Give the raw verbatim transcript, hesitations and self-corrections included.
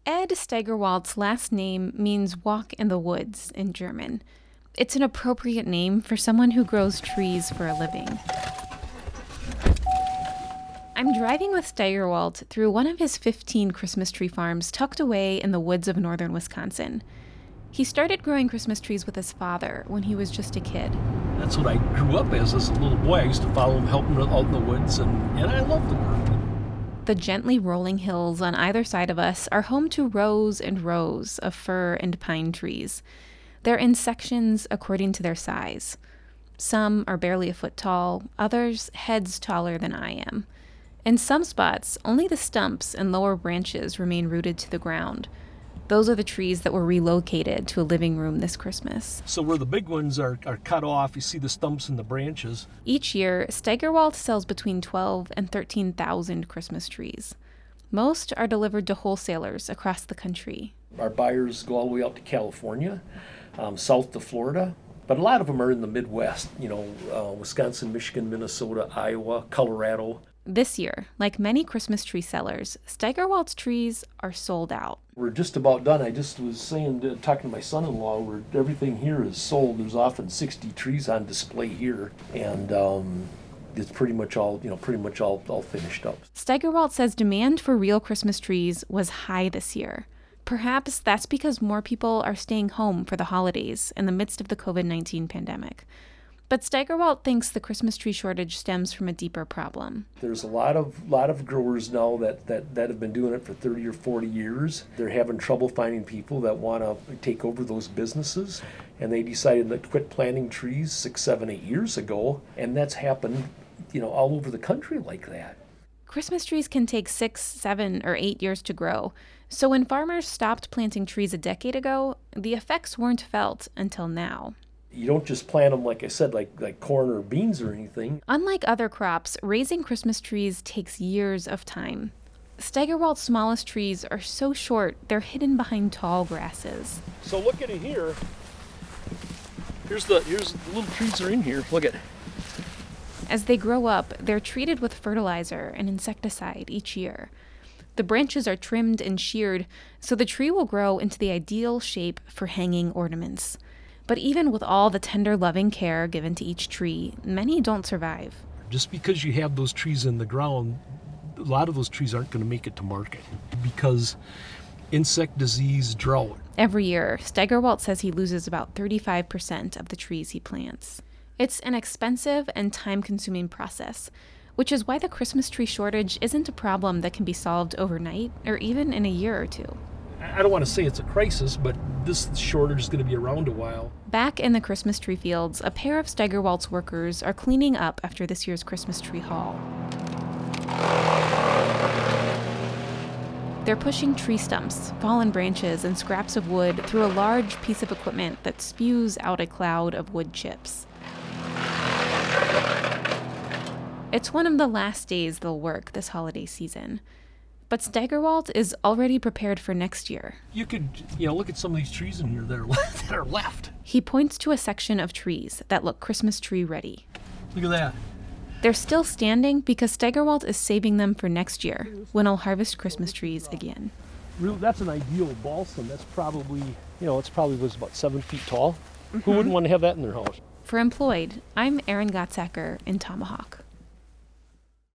Ed Steigerwald's last name means walk in the woods in German. It's an appropriate name for someone who grows trees for a living. I'm driving with Steigerwald through one of his fifteen Christmas tree farms tucked away in the woods of northern Wisconsin. He started growing Christmas trees with his father when he was just a kid. That's what I grew up as, as a little boy. I used to follow him, help him out in the woods, and, and I loved the work. The gently rolling hills on either side of us are home to rows and rows of fir and pine trees. They're in sections according to their size. Some are barely a foot tall, others heads taller than I am. In some spots, only the stumps and lower branches remain rooted to the ground. Those are the trees that were relocated to a living room this Christmas. So where the big ones are, are cut off, you see the stumps and the branches. Each year, Steigerwald sells between twelve and thirteen thousand Christmas trees. Most are delivered to wholesalers across the country. Our buyers go all the way out to California, um, south to Florida, but a lot of them are in the Midwest, you know, uh, Wisconsin, Michigan, Minnesota, Iowa, Colorado. This year, like many Christmas tree sellers, Steigerwald's trees are sold out. We're just about done. I just was saying, uh, talking to my son-in-law, where everything here is sold. There's often sixty trees on display here, and um, it's pretty much all, you know, pretty much all, all finished up. Steigerwald says demand for real Christmas trees was high this year. Perhaps that's because more people are staying home for the holidays in the midst of the covid nineteen pandemic. But Steigerwald thinks the Christmas tree shortage stems from a deeper problem. There's a lot of lot of growers now that, that, that have been doing it for thirty or forty years. They're having trouble finding people that want to take over those businesses. And they decided to quit planting trees six, seven, eight years ago. And that's happened, you know, all over the country like that. Christmas trees can take six, seven, or eight years to grow. So when farmers stopped planting trees a decade ago, the effects weren't felt until now. You don't just plant them, like I said, like, like corn or beans or anything. Unlike other crops, raising Christmas trees takes years of time. Steigerwald's smallest trees are so short, they're hidden behind tall grasses. So look at it here. Here's the, here's the little trees are in here. Look at it. As they grow up, they're treated with fertilizer and insecticide each year. The branches are trimmed and sheared so the tree will grow into the ideal shape for hanging ornaments. But even with all the tender, loving care given to each tree, many don't survive. Just because you have those trees in the ground, a lot of those trees aren't going to make it to market because insect disease, drought. Every year, Steigerwald says he loses about thirty-five percent of the trees he plants. It's an expensive and time-consuming process, which is why the Christmas tree shortage isn't a problem that can be solved overnight or even in a year or two. I don't want to say it's a crisis, but this shortage is going to be around a while. Back in the Christmas tree fields, a pair of Steigerwald's workers are cleaning up after this year's Christmas tree haul. They're pushing tree stumps, fallen branches, and scraps of wood through a large piece of equipment that spews out a cloud of wood chips. It's one of the last days they'll work this holiday season. But Steigerwald is already prepared for next year. You could, you know, look at some of these trees in here that are, that are left. He points to a section of trees that look Christmas tree ready. Look at that. They're still standing because Steigerwald is saving them for next year, when he'll harvest Christmas trees again. That's an ideal balsam. That's probably, you know, it's probably was about seven feet tall. Mm-hmm. Who wouldn't want to have that in their house? For Employed, I'm Erin Gottsacker in Tomahawk.